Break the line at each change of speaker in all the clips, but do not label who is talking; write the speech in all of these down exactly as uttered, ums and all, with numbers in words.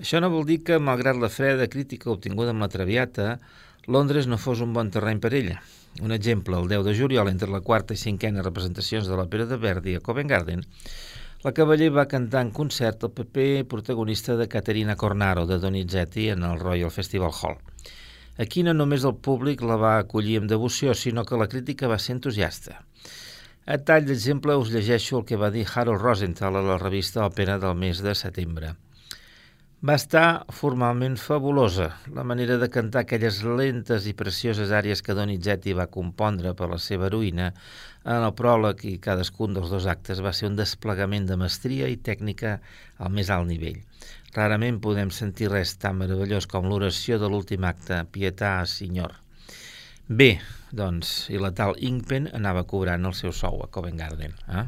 Això no vol dir que, malgrat la freda crítica obtinguda amb la Traviata, Londres no fos un bon terreny per ella. Un exemple, el deu de juliol, entre la quarta i cinquena representacions de l'òpera de Verdi a Covent Garden, la Cavaller va cantar en concert el paper protagonista de Caterina Cornaro, de Donizetti, en el Royal Festival Hall. Aquí no només el públic la va acollir amb devoció, sinó que la crítica va ser entusiasta. A tall d'exemple us llegeixo el que va dir Harold Rosenthal a la revista Òpera del mes de setembre. Va estar formalment fabulosa. La manera de cantar aquelles lentes i precioses àries que Donizetti va compondre per la seva heroïna en el pròleg i cadascun dels dos actes va ser un desplegament de mestria i tècnica al més alt nivell. Rarament podem sentir res tan meravellós com l'oració de l'últim acte, Pietà Signor. Bé, doncs, i la tal Ingpen anava cobrant el seu sou a Covent Garden. Eh?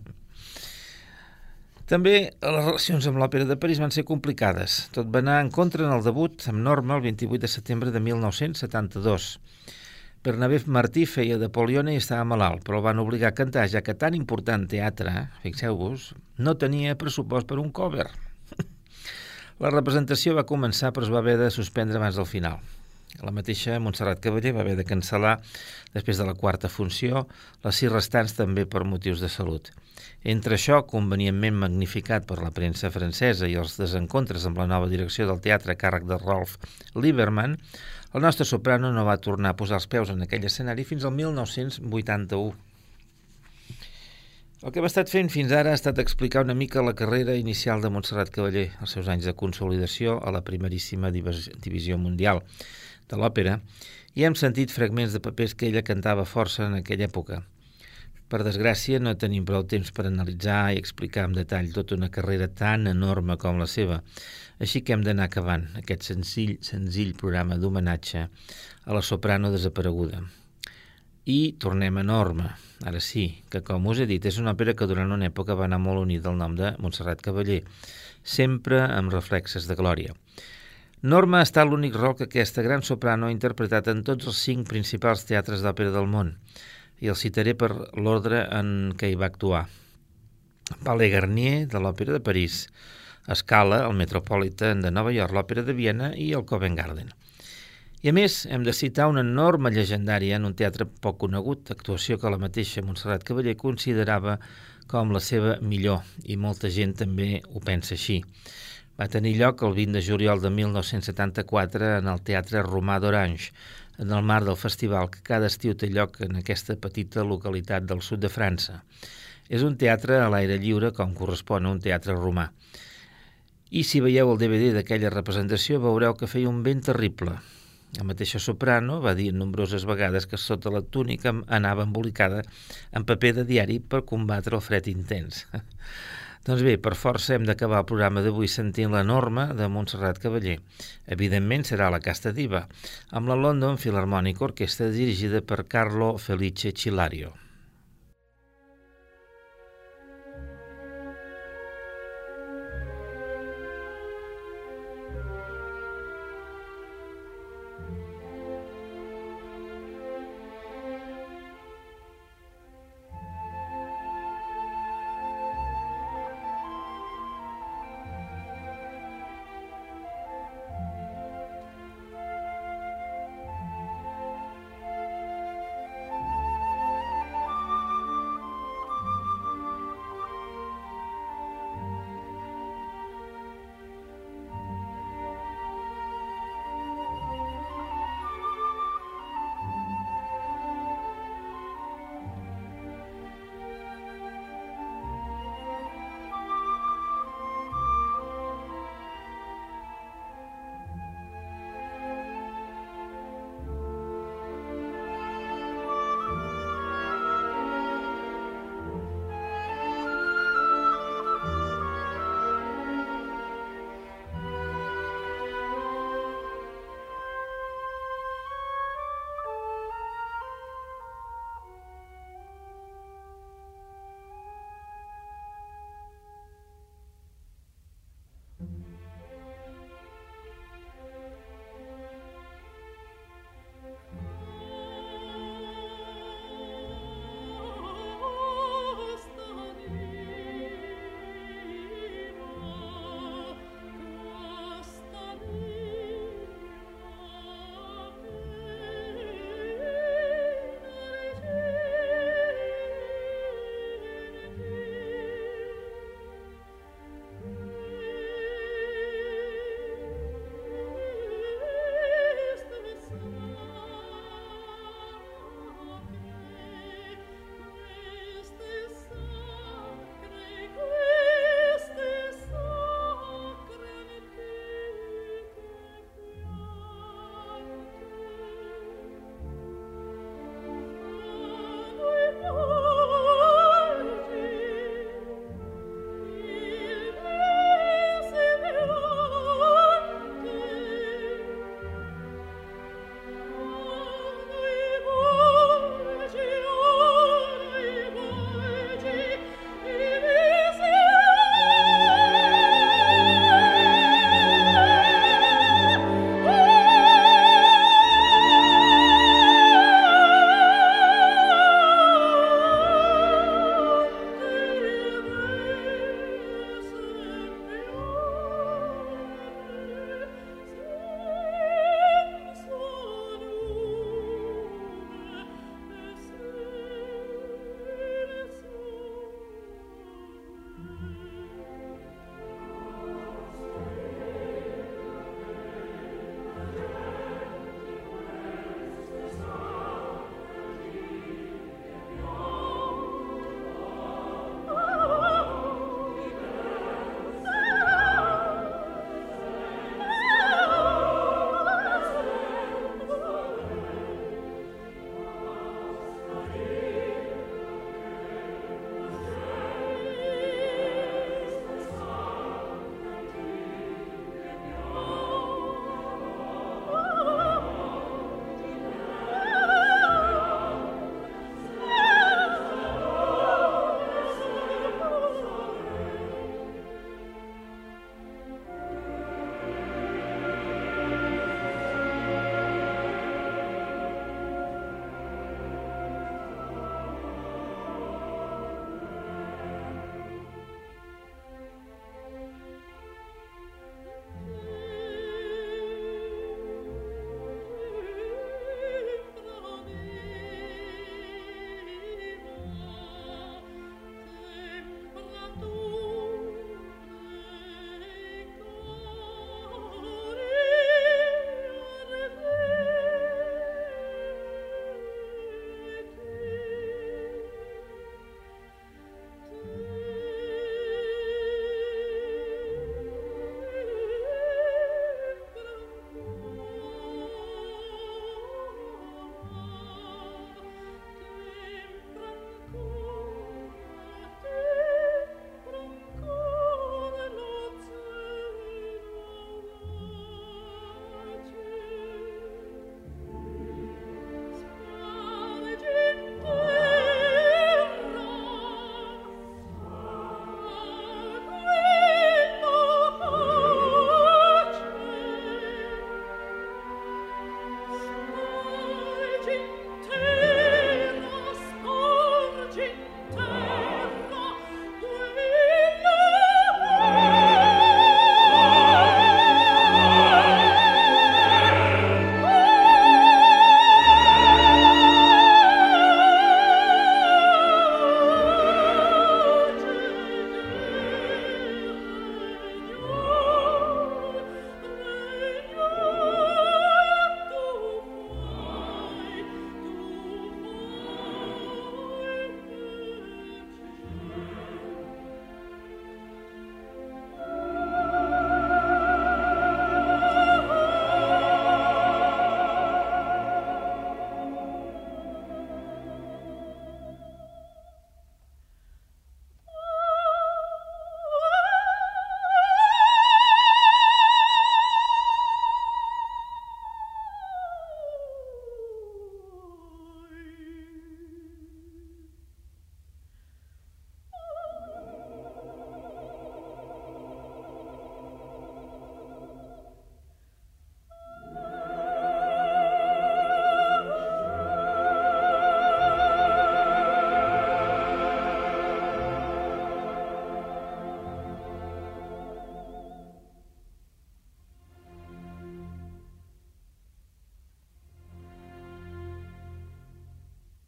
També les relacions amb l'Òpera de París van ser complicades. Tot va anar en contra en el debut amb Norma el vint-i-vuit de setembre de mil nou-cents setanta-dos. Bernabé Martí feia de Polione i estava malalt, però el van obligar a cantar, ja que tan important teatre, fixeu-vos, no tenia pressupost per un cover. La representació va començar, però es va haver de suspendre abans del final. La mateixa Montserrat Cavaller va haver de cancel·lar, després de la quarta funció, les sis restants també per motius de salut. Entre això, convenientment magnificat per la premsa francesa i els desencontres amb la nova direcció del teatre a càrrec de Rolf Lieberman, el nostre soprano no va tornar a posar els peus en aquell escenari fins al mil nou-cents vuitanta-u. El que hem estat fent fins ara ha estat explicar una mica la carrera inicial de Montserrat Cavaller, els seus anys de consolidació a la primeríssima divisió mundial de l'òpera, i hem sentit fragments de papers que ella cantava força en aquella època. Per desgràcia, no tenim prou temps per analitzar i explicar amb detall tota una carrera tan enorme com la seva, així que hem d'anar acabant aquest senzill, senzill programa d'homenatge a la soprano desapareguda. I tornem a Norma, ara sí, que com us he dit és una òpera que durant una època va anar molt unida al nom de Montserrat Cavaller, sempre amb reflexes de glòria. Norma ha estat l'únic rol que aquesta gran soprano ha interpretat en tots els cinc principals teatres d'òpera del món, i el citaré per l'ordre en què hi va actuar. Palais Garnier, de l'Òpera de París, Scala, el Metropolitan de Nova York, l'Òpera de Viena i el Covent Garden. I a més, hem de citar una enorme llegendària en un teatre poc conegut, actuació que la mateixa Montserrat Cavaller considerava com la seva millor, i molta gent també ho pensa així. Va tenir lloc el vint de juliol de mil nou-cents setanta-quatre en el Teatre Romà d'Orange, en el marc del festival que cada estiu té lloc en aquesta petita localitat del sud de França. És un teatre a l'aire lliure com correspon a un teatre romà. I si veieu el D V D d'aquella representació veureu que feia un vent terrible. La mateixa soprano va dir nombroses vegades que sota la túnica anava embolicada en paper de diari per combatre el fred intens. Doncs bé, per força hem d'acabar el programa d'avui sentint la Norma de Montserrat Cavaller. Evidentment serà la Casta Diva, amb la London Philharmonic Orchestra dirigida per Carlo Felice Cillario.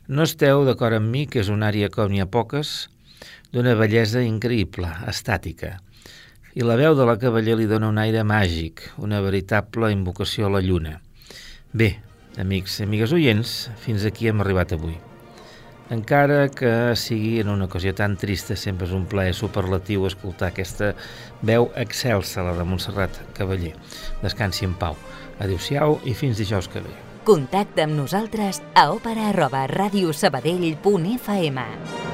No esteu d'acord amb mi que és una ària com n'hi ha poques, d'una bellesa increïble, estàtica. I la veu de la Cavaller li dona un aire màgic, una veritable invocació a la lluna. Bé, amics i amigues oients, fins aquí hem arribat avui. Encara que sigui en una ocasió tan trista, sempre és un plaer superlatiu escoltar aquesta veu excelsa, la de Montserrat Cavaller. Descansi en pau. Adéu-siau i fins dijous que ve.
Contacta amb nosaltres a òpera arroba radiosabadell punt f m.